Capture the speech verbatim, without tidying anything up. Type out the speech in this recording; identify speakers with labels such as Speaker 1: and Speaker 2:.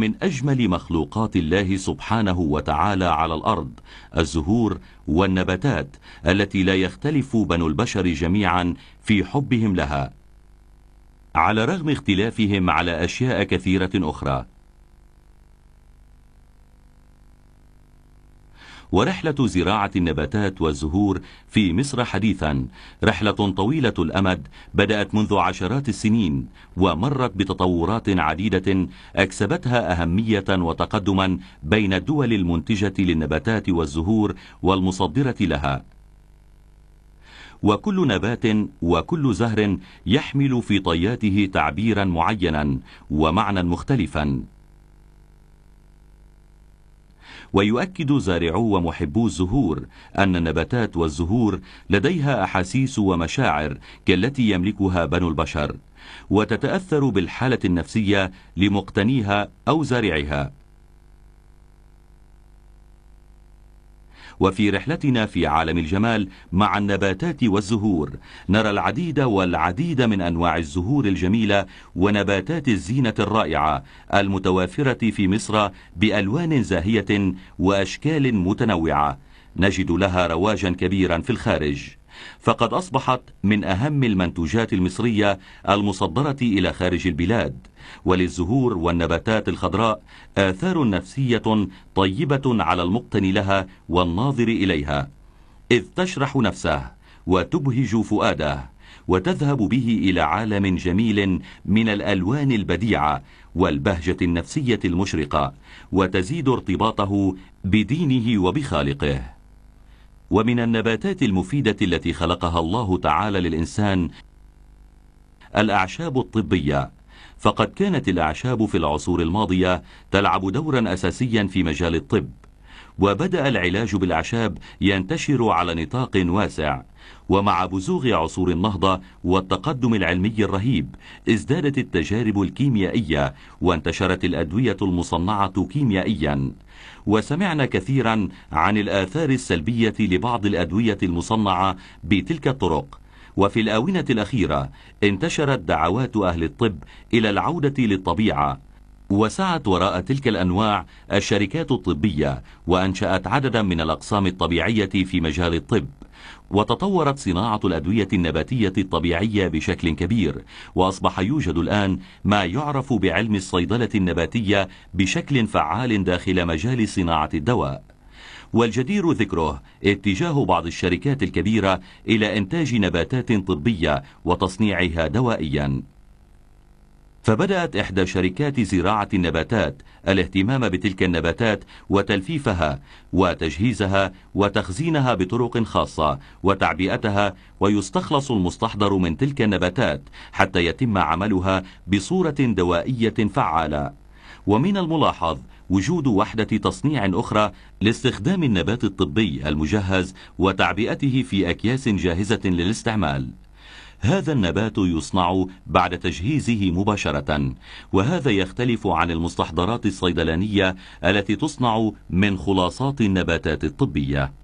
Speaker 1: ومن أجمل مخلوقات الله سبحانه وتعالى على الأرض الزهور والنباتات التي لا يختلف بنو البشر جميعا في حبهم لها، على رغم اختلافهم على أشياء كثيرة أخرى. ورحلة زراعة النباتات والزهور في مصر حديثا رحلة طويلة الأمد، بدأت منذ عشرات السنين ومرت بتطورات عديدة أكسبتها أهمية وتقدما بين الدول المنتجة للنباتات والزهور والمصدرة لها. وكل نبات وكل زهر يحمل في طياته تعبيرا معينا ومعنى مختلفا. ويؤكد زارعو ومحبو الزهور أن النباتات والزهور لديها أحاسيس ومشاعر كالتي يملكها بنو البشر، وتتأثر بالحالة النفسية لمقتنيها أو زارعها. وفي رحلتنا في عالم الجمال مع النباتات والزهور نرى العديد والعديد من أنواع الزهور الجميلة ونباتات الزينة الرائعة المتوافرة في مصر بألوان زاهية وأشكال متنوعة، نجد لها رواجا كبيرا في الخارج، فقد أصبحت من أهم المنتوجات المصرية المصدرة إلى خارج البلاد. وللزهور والنباتات الخضراء آثار نفسية طيبة على المقتني لها والناظر إليها، إذ تشرح نفسه وتبهج فؤاده وتذهب به إلى عالم جميل من الألوان البديعة والبهجة النفسية المشرقة، وتزيد ارتباطه بدينه وبخالقه. ومن النباتات المفيدة التي خلقها الله تعالى للإنسان الأعشاب الطبية، فقد كانت الأعشاب في العصور الماضية تلعب دورا أساسيا في مجال الطب، وبدأ العلاج بالأعشاب ينتشر على نطاق واسع. ومع بزوغ عصور النهضة والتقدم العلمي الرهيب ازدادت التجارب الكيميائية وانتشرت الأدوية المصنعة كيميائيا، وسمعنا كثيرا عن الآثار السلبية لبعض الأدوية المصنعة بتلك الطرق. وفي الآونة الأخيرة انتشرت دعوات أهل الطب إلى العودة للطبيعة، وسعت وراء تلك الأنواع الشركات الطبية وأنشأت عددا من الأقسام الطبيعية في مجال الطب، وتطورت صناعة الأدوية النباتية الطبيعية بشكل كبير، وأصبح يوجد الآن ما يعرف بعلم الصيدلة النباتية بشكل فعال داخل مجال صناعة الدواء. والجدير ذكره اتجاه بعض الشركات الكبيرة إلى إنتاج نباتات طبية وتصنيعها دوائيا. فبدأت إحدى شركات زراعة النباتات الاهتمام بتلك النباتات وتلفيفها وتجهيزها وتخزينها بطرق خاصة وتعبئتها، ويستخلص المستحضر من تلك النباتات حتى يتم عملها بصورة دوائية فعالة. ومن الملاحظ وجود وحدة تصنيع أخرى لاستخدام النبات الطبي المجهز وتعبئته في أكياس جاهزة للاستعمال. هذا النبات يصنع بعد تجهيزه مباشرة، وهذا يختلف عن المستحضرات الصيدلانية التي تصنع من خلاصات النباتات الطبية.